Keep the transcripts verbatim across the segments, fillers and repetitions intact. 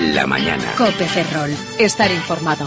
La mañana. COPE Ferrol. Estar informado.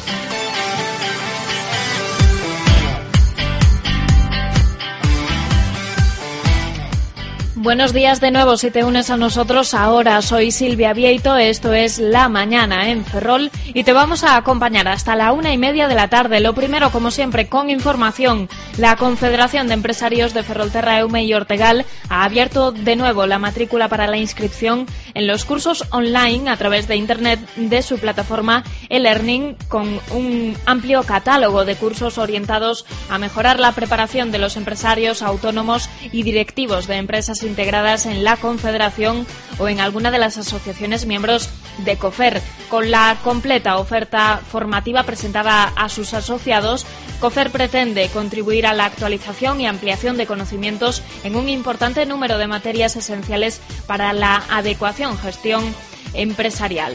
Buenos días de nuevo, si te unes a nosotros ahora. Soy Silvia Vieito, esto es La Mañana en Ferrol y te vamos a acompañar hasta la una y media de la tarde. Lo primero, como siempre, con información. La Confederación de Empresarios de Ferrolterra, Eume y Ortegal ha abierto de nuevo la matrícula para la inscripción en los cursos online a través de Internet de su plataforma e-learning, con un amplio catálogo de cursos orientados a mejorar la preparación de los empresarios, autónomos y directivos de empresas integradas en la Confederación o en alguna de las asociaciones miembros de COFER. Con la completa oferta formativa presentada a sus asociados, COFER pretende contribuir a la actualización y ampliación de conocimientos en un importante número de materias esenciales para la adecuación gestión empresarial.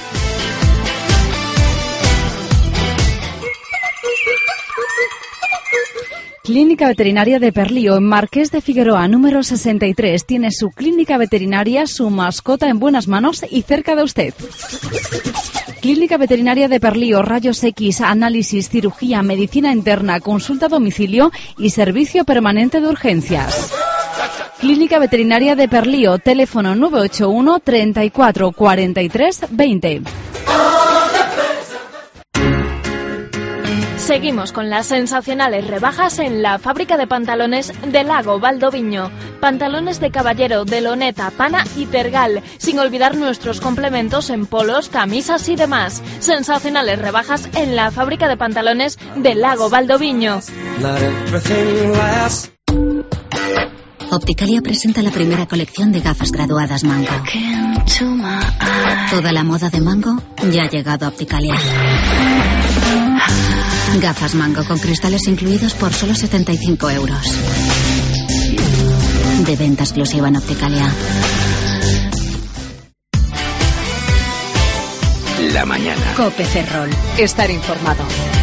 Clínica Veterinaria de Perlío, en Marqués de Figueroa, número sesenta y tres. Tiene su clínica veterinaria, su mascota en buenas manos y cerca de usted. Clínica Veterinaria de Perlío, rayos X, análisis, cirugía, medicina interna, consulta a domicilio y servicio permanente de urgencias. Clínica Veterinaria de Perlío, teléfono nueve ocho uno, treinta y cuatro, cuarenta y tres, veinte. Seguimos con las sensacionales rebajas en la fábrica de pantalones de Lago Valdoviño. Pantalones de caballero, de loneta, pana y tergal, sin olvidar nuestros complementos en polos, camisas y demás. Sensacionales rebajas en la fábrica de pantalones de Lago Valdoviño. Opticalia presenta la primera colección de gafas graduadas Mango. Toda la moda de Mango ya ha llegado a Opticalia. Gafas Mango con cristales incluidos por solo setenta y cinco euros. De venta exclusiva en Opticalia. La mañana. COPE Ferrol. Estar informado.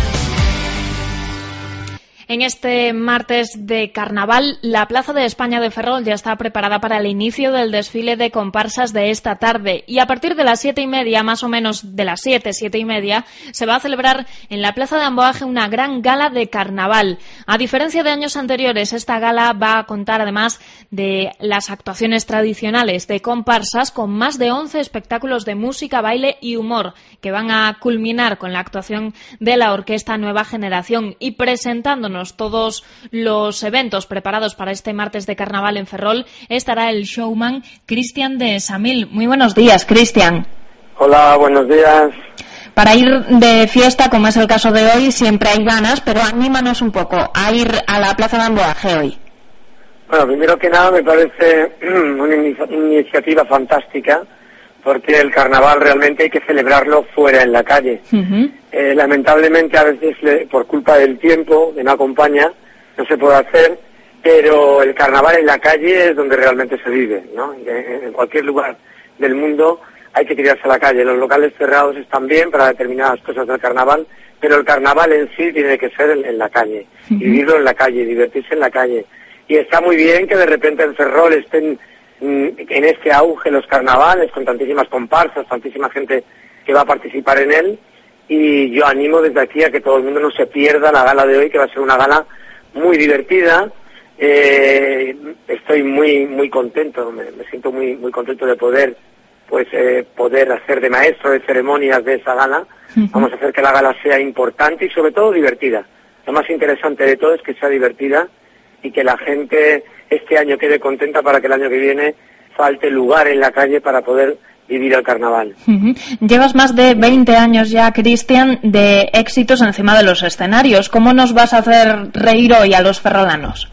En este martes de carnaval, la Plaza de España de Ferrol ya está preparada para el inicio del desfile de comparsas de esta tarde. Y a partir de las siete y media, más o menos de las siete, siete y media, se va a celebrar en la Plaza de Amboaje una gran gala de carnaval. A diferencia de años anteriores, esta gala va a contar además de las actuaciones tradicionales de comparsas con más de once espectáculos de música, baile y humor que van a culminar con la actuación de la Orquesta Nueva Generación. Y presentándonos todos los eventos preparados para este martes de carnaval en Ferrol, estará el showman Cristian de Samil. Muy buenos días, Cristian. Hola, buenos días. Para ir de fiesta, como es el caso de hoy, siempre hay ganas, pero anímanos un poco a ir a la Plaza de Amboaje hoy. Bueno, primero que nada me parece una iniciativa fantástica, porque el carnaval realmente hay que celebrarlo fuera, en la calle. Uh-huh. Eh, lamentablemente a veces le, por culpa del tiempo que no acompaña, no se puede hacer, pero el carnaval en la calle es donde realmente se vive, ¿no? En, en cualquier lugar del mundo hay que tirarse a la calle. Los locales cerrados están bien para determinadas cosas del carnaval, pero el carnaval en sí tiene que ser en, en la calle, uh-huh. Vivirlo en la calle, divertirse en la calle. Y está muy bien que de repente en Ferrol estén en este auge los carnavales, con tantísimas comparsas, tantísima gente que va a participar en él, y yo animo desde aquí a que todo el mundo no se pierda la gala de hoy, que va a ser una gala muy divertida. Eh, estoy muy muy contento, me, me siento muy muy contento de poder pues eh, poder hacer de maestro de ceremonias de esa gala. Uh-huh. Vamos a hacer que la gala sea importante y sobre todo divertida. Lo más interesante de todo es que sea divertida y que la gente este año quede contenta para que el año que viene falte lugar en la calle para poder vivir el carnaval. Uh-huh. Llevas más de veinte años ya, Cristian, de éxitos encima de los escenarios. ¿Cómo nos vas a hacer reír hoy a los ferrolanos?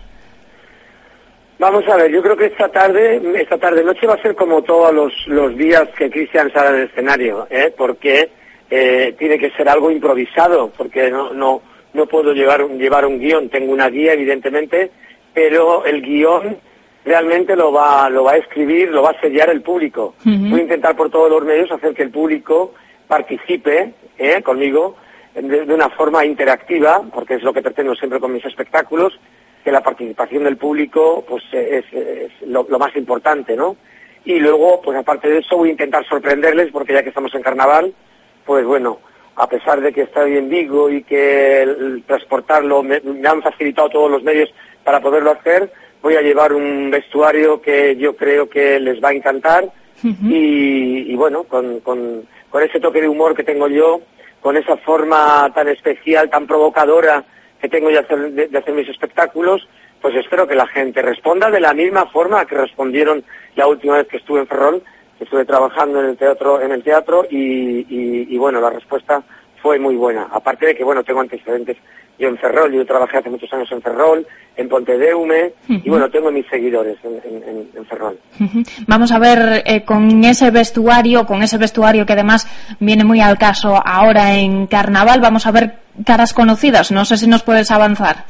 Vamos a ver, yo creo que esta tarde, esta tarde noche va a ser como todos los, los días que Cristian sale del escenario, ¿eh? Porque eh, tiene que ser algo improvisado, porque no no no puedo llevar un, llevar un guión. Tengo una guía, evidentemente, pero el guión realmente lo va lo va a escribir, lo va a sellar el público. Uh-huh. Voy a intentar por todos los medios hacer que el público participe ¿eh? conmigo de, de una forma interactiva, porque es lo que pretendo siempre con mis espectáculos, que la participación del público pues es, es lo, lo más importante, ¿no? y luego, pues aparte de eso, voy a intentar sorprenderles, porque ya que estamos en carnaval, pues bueno, a pesar de que estoy en Vigo y que el transportarlo me, me han facilitado todos los medios para poderlo hacer, voy a llevar un vestuario que yo creo que les va a encantar. Uh-huh. y, y bueno, con, con, con ese toque de humor que tengo yo, con esa forma tan especial, tan provocadora que tengo de hacer, de, de hacer mis espectáculos, pues espero que la gente responda de la misma forma que respondieron la última vez que estuve en Ferrol, que estuve trabajando en el teatro, en el teatro y, y, y bueno, la respuesta fue muy buena. Aparte de que, bueno, tengo antecedentes yo en Ferrol, yo trabajé hace muchos años en Ferrol, en Pontedeume, uh-huh. y bueno, tengo mis seguidores en, en, en Ferrol. Uh-huh. Vamos a ver, eh, con ese vestuario, con ese vestuario que además viene muy al caso ahora en Carnaval, vamos a ver caras conocidas, no sé si nos puedes avanzar.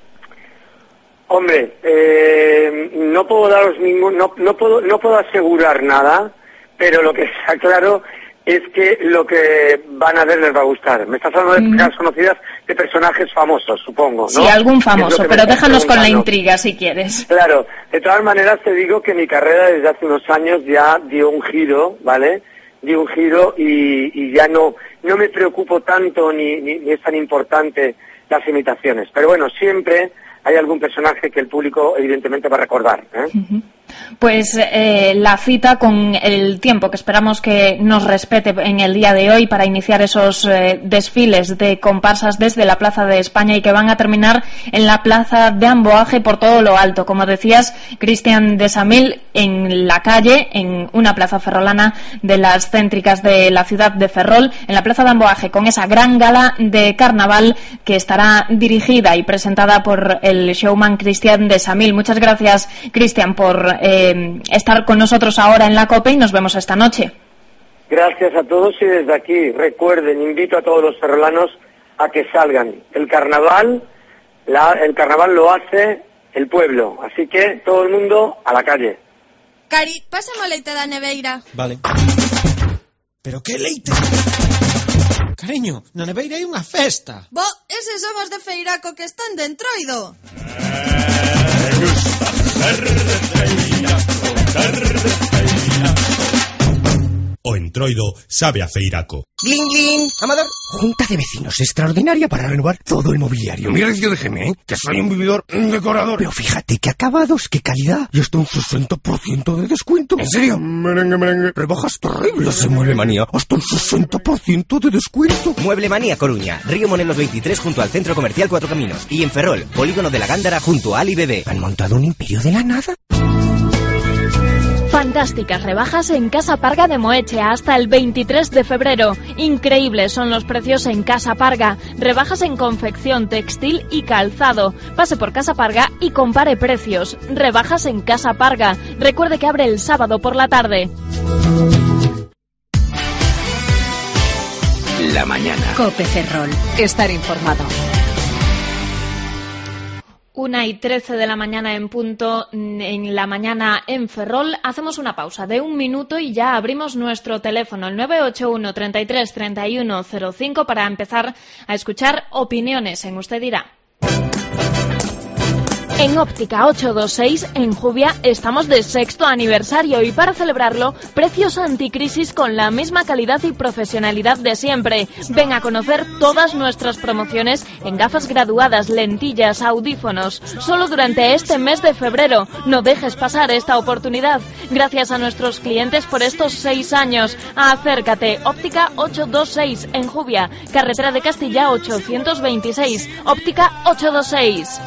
Hombre, eh, no puedo daros ningún, no, no puedo, no puedo asegurar nada, pero lo que está claro es que lo que van a ver les va a gustar. Me estás hablando de caras mm. conocidas de personajes famosos, supongo, ¿no? Sí, algún famoso, pero déjanos con la intriga si quieres. Claro, de todas maneras te digo que mi carrera desde hace unos años ya dio un giro, ¿vale? Dio un giro y, y ya no, no me preocupo tanto ni, ni, ni es tan importante las imitaciones. Pero bueno, siempre hay algún personaje que el público evidentemente va a recordar, ¿eh? Uh-huh. Pues eh, la cita con el tiempo que esperamos que nos respete en el día de hoy para iniciar esos eh, desfiles de comparsas desde la Plaza de España y que van a terminar en la Plaza de Amboaje por todo lo alto. Como decías, Cristian de Samil, en la calle, en una plaza ferrolana de las céntricas de la ciudad de Ferrol, en la Plaza de Amboaje, con esa gran gala de carnaval que estará dirigida y presentada por el showman Cristian de Samil. Muchas gracias, Cristian, por Eh, estar con nosotros ahora en la COPE y nos vemos esta noche. Gracias a todos y desde aquí recuerden, invito a todos los ferrolanos a que salgan. El carnaval, la, el carnaval lo hace el pueblo, así que todo el mundo a la calle. Cari, pásame leite da neveira. Vale. Pero que leite? Cariño, na neveira hai unha festa. Bo, eses son os de Feiraco que están de Entroido. Me gusta ser de Feiraco, ser de Feiraco. O Entroido sabe a Feiraco. Glin, glin, Amador. Junta de vecinos extraordinaria para renovar todo el mobiliario. Mira el tío de Geme, ¿eh? Que soy un vividor, un decorador. Pero fíjate qué acabados, qué calidad. Y hasta un sesenta por ciento de descuento. ¿En serio? Merengue, merengue. Rebajas terribles en Mueble Manía. Hasta un sesenta por ciento de descuento. Mueble Manía Coruña. Río Monelos veintitrés junto al Centro Comercial Cuatro Caminos. Y en Ferrol, Polígono de la Gándara junto a Ali B B. ¿Han montado un imperio de la nada? Fantásticas rebajas en Casa Parga de Moeche hasta el veintitrés de febrero. Increíbles son los precios en Casa Parga. Rebajas en confección, textil y calzado. Pase por Casa Parga y compare precios. Rebajas en Casa Parga. Recuerde que abre el sábado por la tarde. La mañana. COPE Ferrol. Estar informado. Una y trece de la mañana en punto, en la mañana en Ferrol. Hacemos una pausa de un minuto y ya abrimos nuestro teléfono, el nueve ocho uno, treinta y tres, treinta y uno cero cinco, para empezar a escuchar opiniones en Usted Dirá. En Óptica ochocientos veintiséis, en Jubia, estamos de sexto aniversario y para celebrarlo, precios anticrisis con la misma calidad y profesionalidad de siempre. Ven a conocer todas nuestras promociones en gafas graduadas, lentillas, audífonos. Solo durante este mes de febrero. No dejes pasar esta oportunidad. Gracias a nuestros clientes por estos seis años. Acércate. Óptica ochocientos veintiséis, en Jubia, carretera de Castilla ochocientos veintiséis. Óptica ochocientos veintiséis.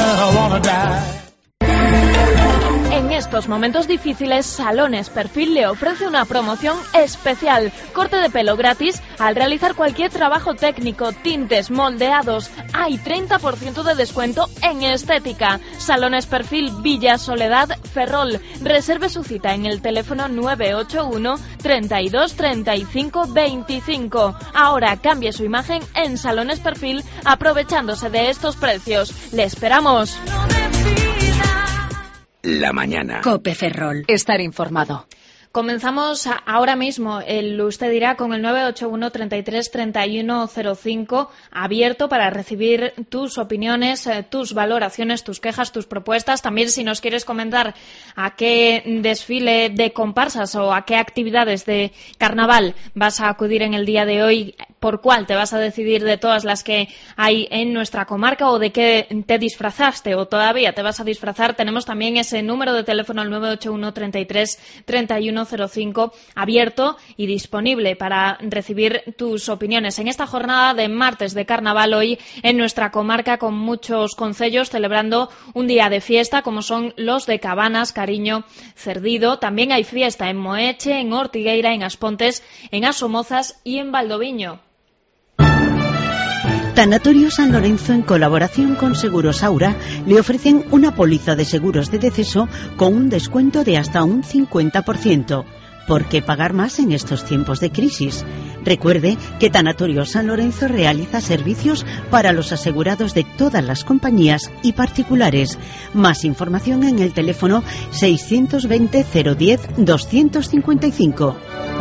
En estos momentos difíciles, Salones Perfil le ofrece una promoción especial. Corte de pelo gratis al realizar cualquier trabajo técnico, tintes, moldeados. Hay treinta por ciento de descuento en estética. Salones Perfil Villa Soledad, Ferrol. Reserve su cita en el teléfono nueve ocho uno, treinta y dos, treinta y cinco, veinticinco. Ahora cambie su imagen en Salones Perfil aprovechándose de estos precios. ¡Le esperamos! La mañana. COPE Ferrol. Estar informado. Comenzamos ahora mismo, el usted dirá, con el nueve ocho uno, treinta y tres, treinta y uno cero cinco, abierto para recibir tus opiniones, eh, tus valoraciones, tus quejas, tus propuestas. También si nos quieres comentar a qué desfile de comparsas o a qué actividades de carnaval vas a acudir en el día de hoy, por cuál te vas a decidir de todas las que hay en nuestra comarca o de qué te disfrazaste o todavía te vas a disfrazar, tenemos también ese número de teléfono, el nueve ocho uno, treinta y tres, treinta y uno cero cinco, abierto y disponible para recibir tus opiniones en esta jornada de martes de carnaval hoy en nuestra comarca, con muchos concellos celebrando un día de fiesta como son los de Cabanas, Cariño, Cerdido. También hay fiesta en Moeche, en Ortigueira, en Aspontes, en Asomozas y en Valdoviño. Tanatorio San Lorenzo, en colaboración con Seguros Aura, le ofrecen una póliza de seguros de deceso con un descuento de hasta un cincuenta por ciento. ¿Por qué pagar más en estos tiempos de crisis? Recuerde que Tanatorio San Lorenzo realiza servicios para los asegurados de todas las compañías y particulares. Más información en el teléfono seiscientos veinte, cero diez, doscientos cincuenta y cinco.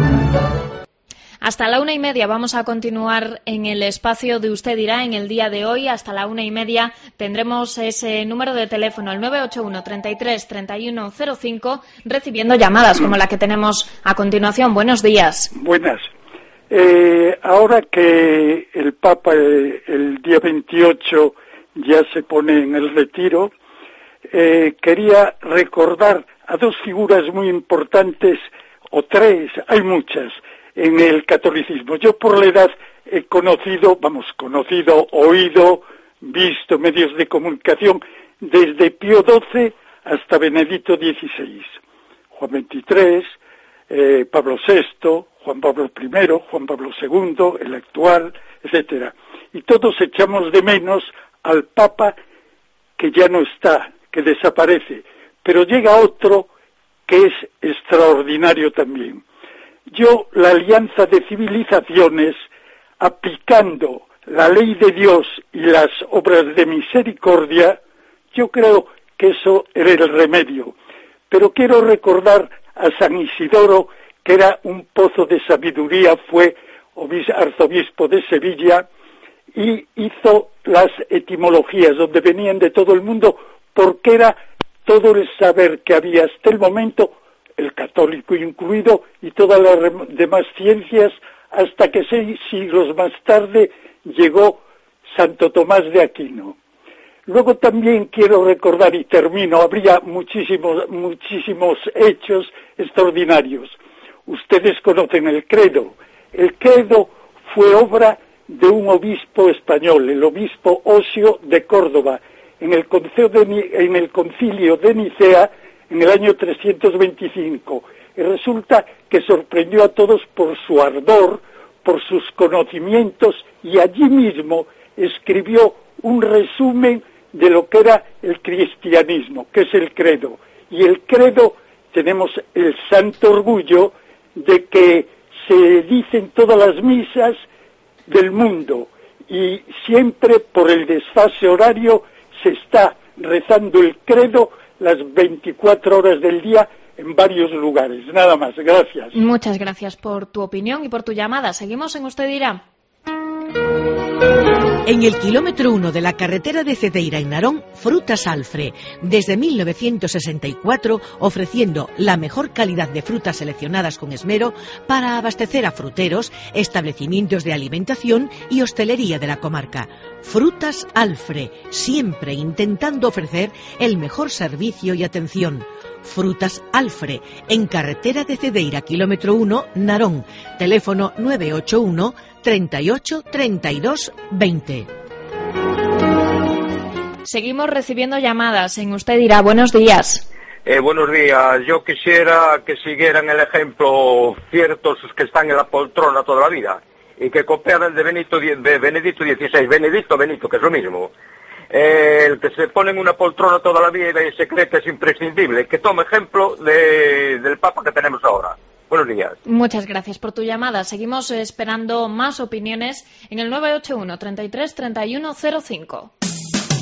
Hasta la una y media vamos a continuar en el espacio de Usted Dirá en el día de hoy. Hasta la una y media tendremos ese número de teléfono, el nueve ocho uno, treinta y tres, treinta y uno cero cinco, recibiendo llamadas como la que tenemos a continuación. Buenos días. Buenas. Eh, ahora que el Papa eh, el día veintiocho ya se pone en el retiro, eh, quería recordar a dos figuras muy importantes, o tres, hay muchas, en el catolicismo. Yo por la edad he conocido, vamos, conocido, oído, visto medios de comunicación desde Pío doce hasta Benedicto dieciséis, Juan veintitrés, eh, Pablo sexto, Juan Pablo primero, Juan Pablo segundo, el actual, etcétera. Y todos echamos de menos al Papa que ya no está, que desaparece, pero llega otro que es extraordinario también. Yo, la alianza de civilizaciones, aplicando la ley de Dios y las obras de misericordia, yo creo que eso era el remedio. Pero quiero recordar a San Isidoro, que era un pozo de sabiduría, fue arzobispo de Sevilla y hizo las etimologías donde venían de todo el mundo, porque era todo el saber que había hasta el momento, el católico incluido, y todas las demás ciencias, hasta que seis siglos más tarde llegó Santo Tomás de Aquino. Luego también quiero recordar, y termino, habría muchísimos, muchísimos hechos extraordinarios. Ustedes conocen el credo. El credo fue obra de un obispo español, el obispo Osio de Córdoba, en el concilio de, en el concilio de Nicea, en el año trescientos veinticinco. Y resulta que sorprendió a todos por su ardor, por sus conocimientos, y allí mismo escribió un resumen de lo que era el cristianismo, que es el credo. Y el credo, tenemos el santo orgullo de que se dicen todas las misas del mundo, y siempre por el desfase horario se está rezando el credo las veinticuatro horas del día en varios lugares. Nada más, gracias. Muchas gracias por tu opinión y por tu llamada. Seguimos en Usted Dirá. En el kilómetro uno de la carretera de Cedeira en Narón, Frutas Alfre, desde mil novecientos sesenta y cuatro, ofreciendo la mejor calidad de frutas seleccionadas con esmero para abastecer a fruteros, establecimientos de alimentación y hostelería de la comarca. Frutas Alfre, siempre intentando ofrecer el mejor servicio y atención. Frutas Alfre, en carretera de Cedeira, kilómetro uno, Narón. Teléfono nueve ocho uno, treinta y ocho, treinta y dos, veinte. Seguimos recibiendo llamadas en Usted Dirá. Buenos días. Eh, buenos días. Yo quisiera que siguieran el ejemplo ciertos que están en la poltrona toda la vida y que copiaran de Benito, de Benedicto dieciséis, Benedicto, Benito, que es lo mismo. Eh, el que se pone en una poltrona toda la vida y se cree que es imprescindible, que tome ejemplo de, del Papa que tenemos ahora. Buenos días. Muchas gracias por tu llamada. Seguimos esperando más opiniones en el nueve ocho uno, treinta y tres, treinta y uno cero cinco.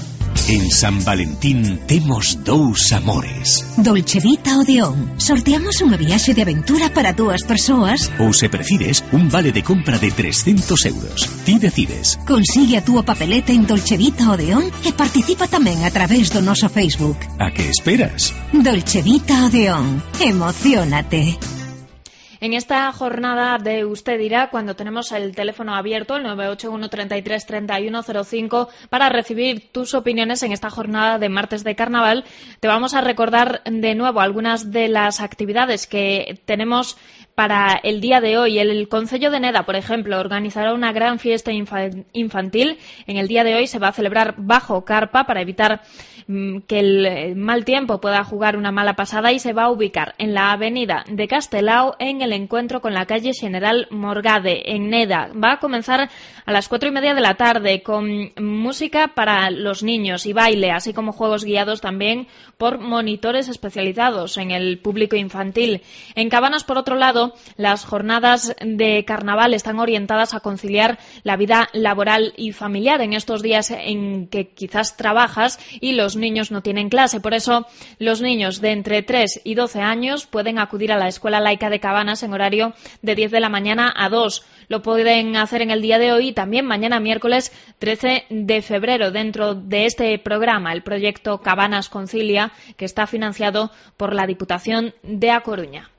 En San Valentín temos dous amores. Dolce Vita Odeón. Sorteamos unha viaxe de aventura para dúas persoas. Ou se prefires, un vale de compra de trescentos euros. Ti decides. Consigue a túa papeleta en Dolce Vita Odeón e participa tamén a través do noso Facebook. A que esperas? Dolce Vita Odeón. Emociónate. En esta jornada de Usted dirá, cuando tenemos el teléfono abierto, el nueve ocho uno, treinta y tres, treinta y uno cero cinco, para recibir tus opiniones en esta jornada de martes de carnaval, te vamos a recordar de nuevo algunas de las actividades que tenemos para el día de hoy. El Concello de Neda, por ejemplo, organizará una gran fiesta infantil. En el día de hoy se va a celebrar bajo carpa para evitar mmm, que el mal tiempo pueda jugar una mala pasada, y se va a ubicar en la avenida de Castelao, en el encuentro con la calle General Morgade, en Neda. Va a comenzar a las cuatro y media de la tarde con música para los niños y baile, así como juegos guiados también por monitores especializados en el público infantil. En Cabanas, por otro lado, las jornadas de carnaval están orientadas a conciliar la vida laboral y familiar en estos días en que quizás trabajas y los niños no tienen clase. Por eso, los niños de entre tres y doce años pueden acudir a la Escuela Laica de Cabanas en horario de diez de la mañana a dos. Lo pueden hacer en el día de hoy y también mañana miércoles trece de febrero dentro de este programa, el proyecto Cabanas Concilia, que está financiado por la Diputación de A Coruña.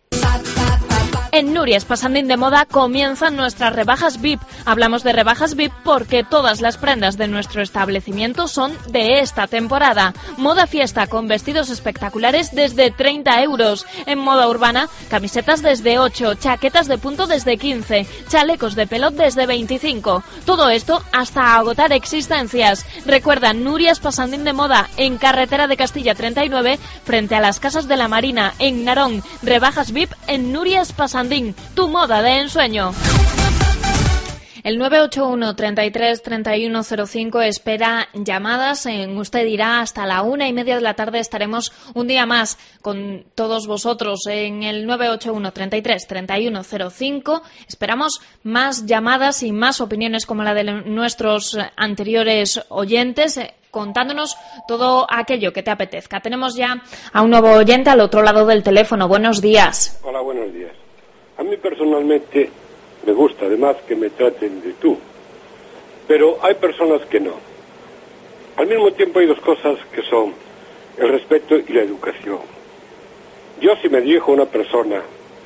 En Nuria Espasandín de Moda comienzan nuestras rebajas V I P. Hablamos de rebajas V I P porque todas las prendas de nuestro establecimiento son de esta temporada. Moda fiesta con vestidos espectaculares desde treinta euros. En moda urbana, camisetas desde ocho, chaquetas de punto desde quince, chalecos de pelot desde veinticinco. Todo esto hasta agotar existencias. Recuerda, Nuria Espasandín de Moda, en Carretera de Castilla treinta y nueve, frente a las Casas de la Marina, en Narón. Rebajas V I P en Nuria Espasandín. Tu moda de ensueño. El nueve ocho uno, treinta y tres, treinta y uno cero cinco espera llamadas. En Usted dirá, hasta la una y media de la tarde estaremos un día más con todos vosotros en el nueve ocho uno, treinta y tres, treinta y uno cero cinco. Esperamos más llamadas y más opiniones como la de nuestros anteriores oyentes, contándonos todo aquello que te apetezca. Tenemos ya a un nuevo oyente al otro lado del teléfono. Buenos días. Hola, buenos días. A mí personalmente me gusta además que me traten de tú, pero hay personas que no. Al mismo tiempo hay dos cosas que son el respeto y la educación. Yo, si me dirijo a una persona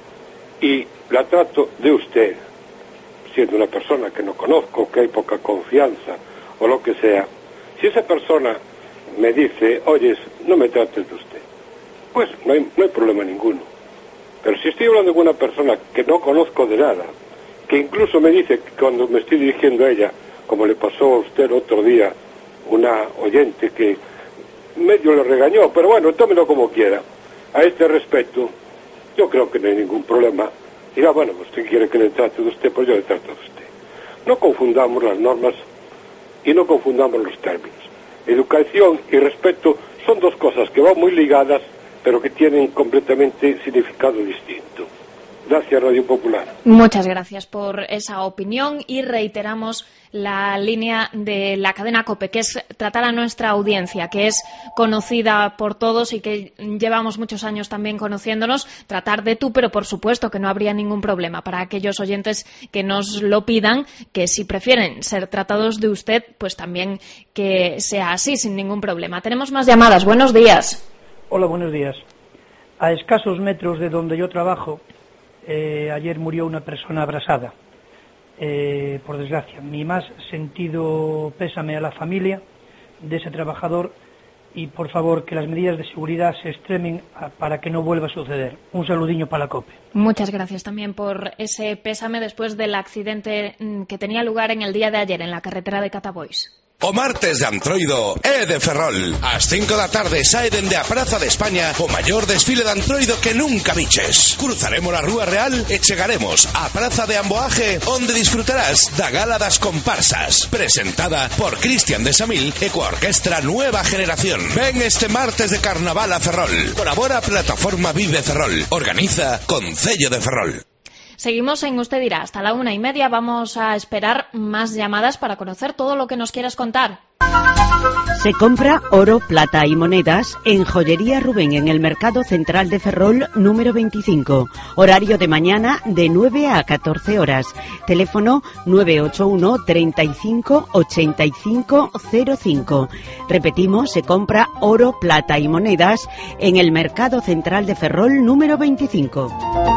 y la trato de usted, siendo una persona que no conozco, que hay poca confianza o lo que sea, si esa persona me dice, oyes, no me trates de usted, pues no hay, no hay problema ninguno. Pero si estoy hablando con una persona que no conozco de nada, que incluso me dice que cuando me estoy dirigiendo a ella, como le pasó a usted el otro día, una oyente que medio le regañó, pero bueno, tómelo como quiera, a este respecto, yo creo que no hay ningún problema. Dirá, bueno, usted quiere que le trate de usted, pues yo le trato de usted. No confundamos las normas y no confundamos los términos. Educación y respeto son dos cosas que van muy ligadas, pero que tienen completamente significado distinto. Gracias, Radio Popular. Muchas gracias por esa opinión y reiteramos la línea de la cadena COPE, que es tratar a nuestra audiencia, que es conocida por todos y que llevamos muchos años también conociéndonos, tratar de tú, pero por supuesto que no habría ningún problema para aquellos oyentes que nos lo pidan, que si prefieren ser tratados de usted, pues también que sea así, sin ningún problema. Tenemos más llamadas. Buenos días. Hola, buenos días. A escasos metros de donde yo trabajo, eh, ayer murió una persona abrasada. Eh, por desgracia, mi más sentido pésame a la familia de ese trabajador y por favor que las medidas de seguridad se extremen a, para que no vuelva a suceder. Un saludiño para la COPE. Muchas gracias también por ese pésame después del accidente que tenía lugar en el día de ayer en la carretera de Catabois. O martes de Antroido é de Ferrol. Ás cinco da tarde sae dende a Praza de España o maior desfile de Antroido que nunca viches. Cruzaremos a Rúa Real e chegaremos á Praza de Amboaje, onde disfrutarás da Gala das Comparsas, presentada por Cristian de Samil e coa orquestra Nueva Generación. Ven este martes de Carnaval a Ferrol. Colabora a Plataforma Vive Ferrol. Organiza Concello de Ferrol. Seguimos en Usted dirá. Hasta la una y media vamos a esperar más llamadas para conocer todo lo que nos quieras contar. Se compra oro, plata y monedas en Joyería Rubén en el Mercado Central de Ferrol número veinticinco. Horario de mañana de nueve a catorce horas. Teléfono nueve ocho uno, treinta y cinco, ochenta y cinco cero cinco. Repetimos, se compra oro, plata y monedas en el Mercado Central de Ferrol número veinticinco.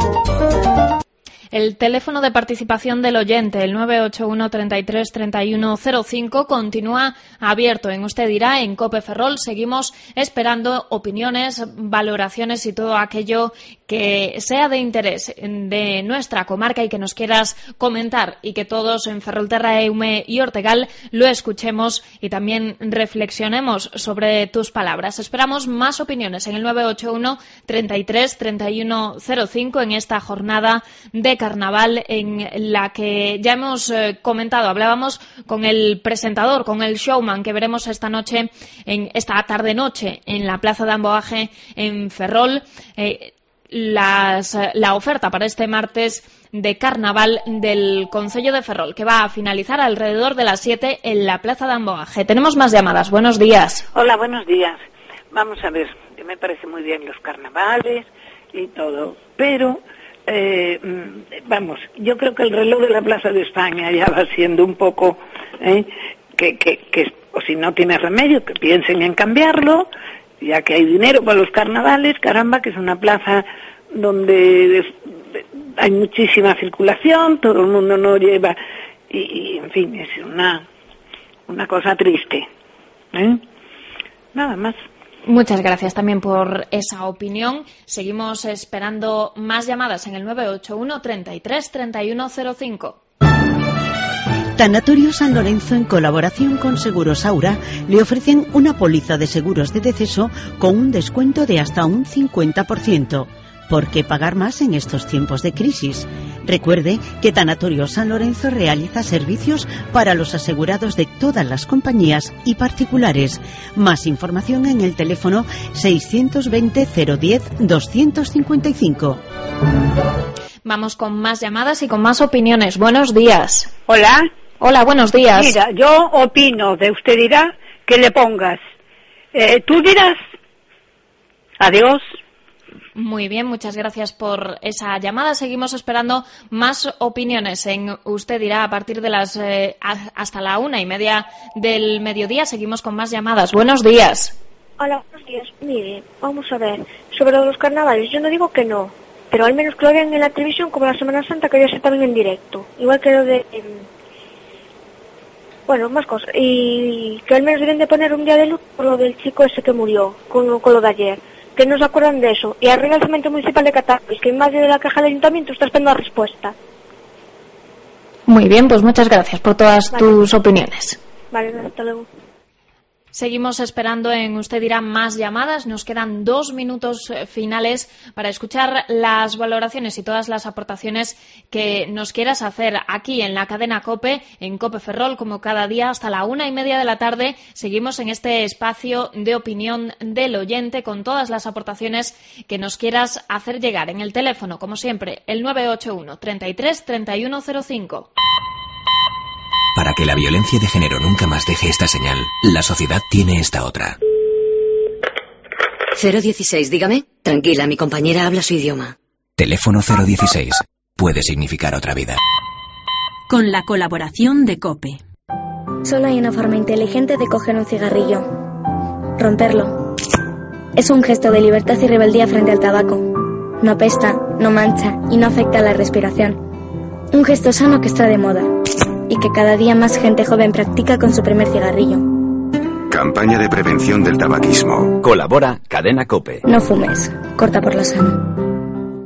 El teléfono de participación del oyente, el nueve ocho uno, treinta y tres, treinta y uno cero cinco, continúa abierto. En Usted Dirá, en COPE Ferrol, seguimos esperando opiniones, valoraciones y todo aquello que sea de interés de nuestra comarca y que nos quieras comentar, y que todos en Ferrolterra, Eume y Ortegal lo escuchemos y también reflexionemos sobre tus palabras. Esperamos más opiniones en el nueve ocho uno, treinta y tres, treinta y uno cero cinco en esta jornada de carnaval en la que ya hemos eh, comentado, hablábamos con el presentador, con el showman que veremos esta noche, en esta tarde-noche en la Plaza de Amboaje en Ferrol, eh, las, la oferta para este martes de carnaval del Concello de Ferrol, que va a finalizar alrededor de las siete en la Plaza de Amboaje. Tenemos más llamadas. Buenos días. Hola, buenos días. Vamos a ver, me parece muy bien los carnavales y todo, pero Eh, vamos, yo creo que el reloj de la Plaza de España ya va siendo un poco eh, que, que, que, o si no tiene remedio, que piensen en cambiarlo, ya que hay dinero para los carnavales, caramba, que es una plaza donde hay muchísima circulación, todo el mundo no lleva, y, y en fin, es una, una cosa triste, ¿eh? Nada más. Muchas gracias también por esa opinión. Seguimos esperando más llamadas en el nueve ocho uno, treinta y tres, treinta y uno cero cinco. Tanatorio San Lorenzo, en colaboración con Seguros Aura, le ofrecen una póliza de seguros de deceso con un descuento de hasta un cincuenta por ciento. ¿Por qué pagar más en estos tiempos de crisis? Recuerde que Tanatorio San Lorenzo realiza servicios para los asegurados de todas las compañías y particulares. Más información en el teléfono seiscientos veinte, cero diez, doscientos cincuenta y cinco. Vamos con más llamadas y con más opiniones. Buenos días. Hola. Hola, buenos días. Mira, yo opino de Usted Dirá que le pongas. Eh, tú dirás. Adiós. Muy bien, muchas gracias por esa llamada. Seguimos esperando más opiniones en Usted Dirá a partir de las eh, hasta la una y media del mediodía. Seguimos con más llamadas. Buenos días. Hola, buenos días. Mire, vamos a ver. Sobre los carnavales, yo no digo que no, pero al menos que lo vean en la televisión como la Semana Santa, que ya se también en directo. Igual que lo de... Eh, bueno, más cosas. Y que al menos deben de poner un día de luto por lo del chico ese que murió, con, con lo de ayer. Que no se acuerdan de eso. Y arregla el Cementerio Municipal de Catapis, que en más de la caja del Ayuntamiento está esperando la respuesta. Muy bien, pues muchas gracias por todas vale. tus opiniones. Vale, hasta luego. Seguimos esperando en Usted Dirá más llamadas. Nos quedan dos minutos finales para escuchar las valoraciones y todas las aportaciones que nos quieras hacer aquí en la cadena COPE, en COPE Ferrol, como cada día hasta la una y media de la tarde. Seguimos en este espacio de opinión del oyente con todas las aportaciones que nos quieras hacer llegar en el teléfono, como siempre, el nueve ocho uno, treinta y tres, treinta y uno cero cinco. Para que la violencia de género nunca más deje esta señal, la sociedad tiene esta otra. cero dieciséis, dígame. Tranquila, mi compañera habla su idioma. Teléfono cero dieciséis. Puede significar otra vida. Con la colaboración de COPE. Solo hay una forma inteligente de coger un cigarrillo. Romperlo. Es un gesto de libertad y rebeldía frente al tabaco. No apesta, no mancha y no afecta a la respiración. Un gesto sano que está de moda y que cada día más gente joven practica con su primer cigarrillo. Campaña de prevención del tabaquismo. Colabora Cadena COPE. No fumes, corta por lo sano.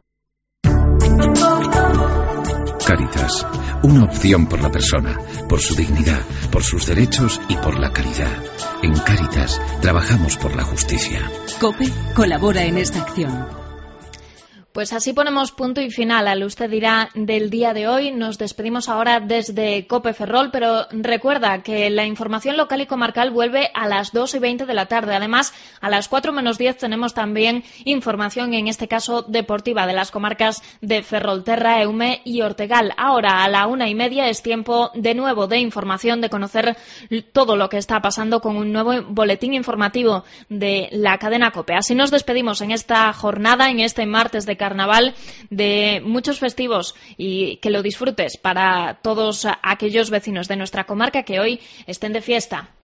Cáritas, una opción por la persona, por su dignidad, por sus derechos y por la caridad. En Cáritas trabajamos por la justicia. COPE colabora en esta acción. Pues así ponemos punto y final al Usted Dirá del día de hoy. Nos despedimos ahora desde COPE Ferrol, pero recuerda que la información local y comarcal vuelve a las dos y veinte de la tarde. Además, a las cuatro menos diez tenemos también información, en este caso deportiva, de las comarcas de Ferrolterra, Eume y Ortegal. Ahora, a la una y media, es tiempo de nuevo de información, de conocer todo lo que está pasando con un nuevo boletín informativo de la cadena COPE. Así nos despedimos en esta jornada, en este martes de Carnaval, de muchos festivos, y que lo disfrutes para todos aquellos vecinos de nuestra comarca que hoy estén de fiesta.